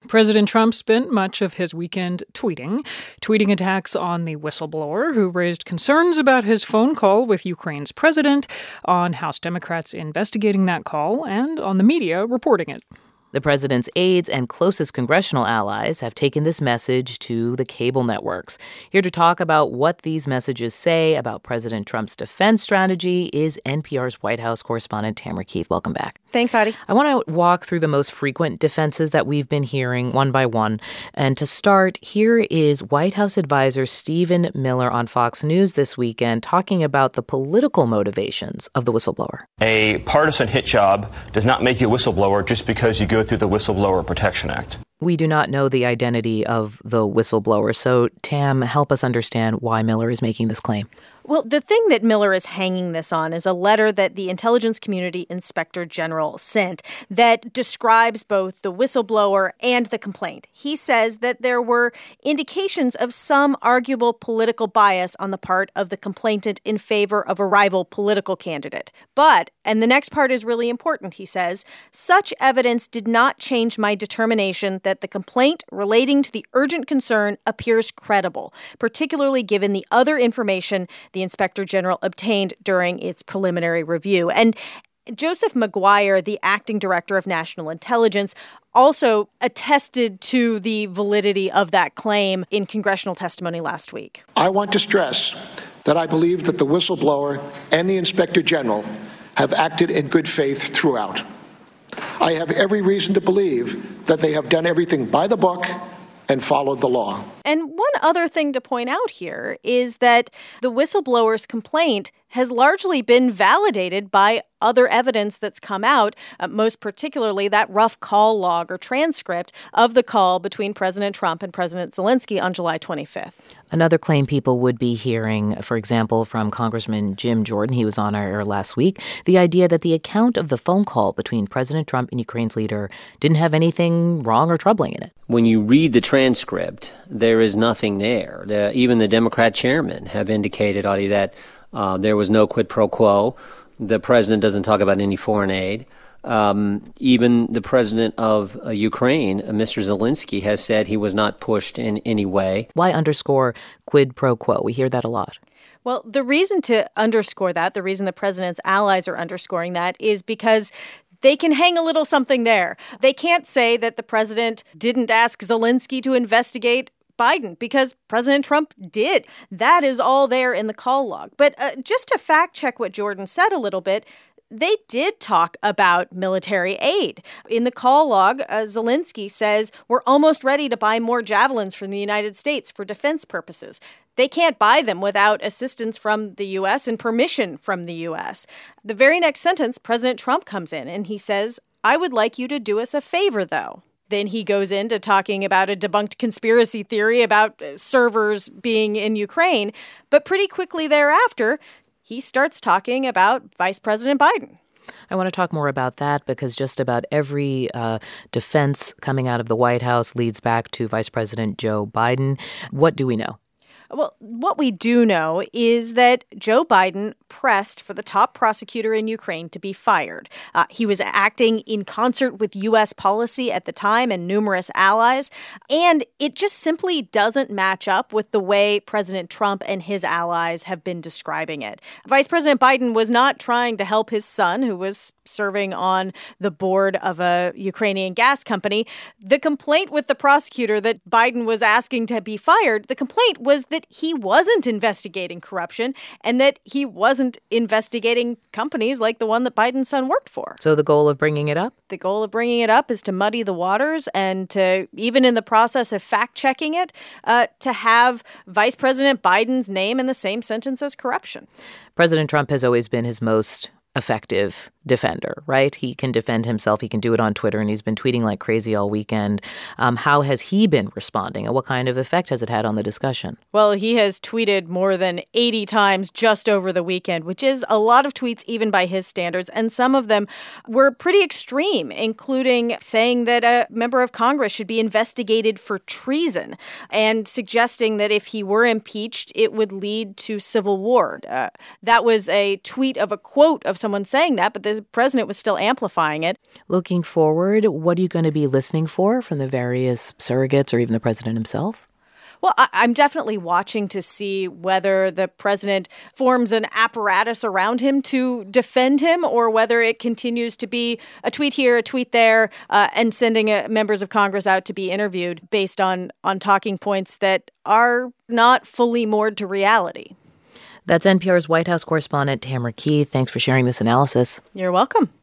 President Trump spent much of his weekend tweeting attacks on the whistleblower who raised concerns about his phone call with Ukraine's president, on House Democrats investigating that call, and on the media reporting it. The president's aides and closest congressional allies have taken this message to the cable networks. Here to talk about what these messages say about President Trump's defense strategy is NPR's White House correspondent Tamara Keith. Welcome back. Thanks, Adi. I want to walk through the most frequent defenses that we've been hearing one by one. And to start, here is White House advisor Stephen Miller on Fox News this weekend talking about the political motivations of the whistleblower. A partisan hit job does not make you a whistleblower just because you go through the Whistleblower Protection Act. We do not know the identity of the whistleblower. So, Tam, help us understand why Miller is making this claim. Well, the thing that Miller is hanging this on is a letter that the Intelligence Community Inspector General sent that describes both the whistleblower and the complaint. He says that there were indications of some arguable political bias on the part of the complainant in favor of a rival political candidate. But, and the next part is really important, he says, such evidence did not change my determination that the complaint relating to the urgent concern appears credible, particularly given the other information the Inspector General obtained during its preliminary review. And Joseph Maguire, the acting director of national intelligence, also attested to the validity of that claim in congressional testimony last week. I want to stress that I believe that the whistleblower and the Inspector General have acted in good faith throughout. I have every reason to believe that they have done everything by the book and followed the law. And one other thing to point out here is that the whistleblower's complaint has largely been validated by other evidence that's come out, most particularly that rough call log or transcript of the call between President Trump and President Zelensky on July 25th. Another claim people would be hearing, for example, from Congressman Jim Jordan, he was on our air last week, the idea that the account of the phone call between President Trump and Ukraine's leader didn't have anything wrong or troubling in it. When you read the transcript, there is nothing there. Even the Democrat chairman have indicated, Audie, that there was no quid pro quo. The president doesn't talk about any foreign aid. Even the president of Ukraine, Mr. Zelensky, has said he was not pushed in any way. Why underscore quid pro quo? We hear that a lot. Well, the reason to underscore that, the reason the president's allies are underscoring that is because they can hang a little something there. They can't say that the president didn't ask Zelensky to investigate Biden because President Trump did. That is all there in the call log. But just to fact check what Jordan said a little bit, they did talk about military aid. In the call log, Zelensky says, we're almost ready to buy more javelins from the United States for defense purposes. They can't buy them without assistance from the U.S. and permission from the U.S. The very next sentence, President Trump comes in and he says, I would like you to do us a favor, though. Then he goes into talking about a debunked conspiracy theory about servers being in Ukraine. But pretty quickly thereafter, he starts talking about Vice President Biden. I want to talk more about that because just about every defense coming out of the White House leads back to Vice President Joe Biden. What do we know? Well, what we do know is that Joe Biden pressed for the top prosecutor in Ukraine to be fired. He was acting in concert with U.S. policy at the time and numerous allies, and it just simply doesn't match up with the way President Trump and his allies have been describing it. Vice President Biden was not trying to help his son, who was serving on the board of a Ukrainian gas company. The complaint with the prosecutor that Biden was asking to be fired, the complaint was that he wasn't investigating corruption and that he wasn't investigating companies like the one that Biden's son worked for. So the goal of bringing it up? The goal of bringing it up is to muddy the waters and to, even in the process of fact-checking it, to have Vice President Biden's name in the same sentence as corruption. President Trump has always been his most effective defender, right? He can defend himself. He can do it on Twitter, and he's been tweeting like crazy all weekend. How has he been responding, and what kind of effect has it had on the discussion? Well, he has tweeted more than 80 times just over the weekend, which is a lot of tweets even by his standards, and some of them were pretty extreme, including saying that a member of Congress should be investigated for treason and suggesting that if he were impeached, it would lead to civil war. That was a tweet of a quote of of someone saying that, but the president was still amplifying it. Looking forward, what are you going to be listening for from the various surrogates or even the president himself? Well, I'm definitely watching to see whether the president forms an apparatus around him to defend him or whether it continues to be a tweet here, a tweet there, and sending members of Congress out to be interviewed based on talking points that are not fully moored to reality. That's NPR's White House correspondent Tamara Keith. Thanks for sharing this analysis. You're welcome.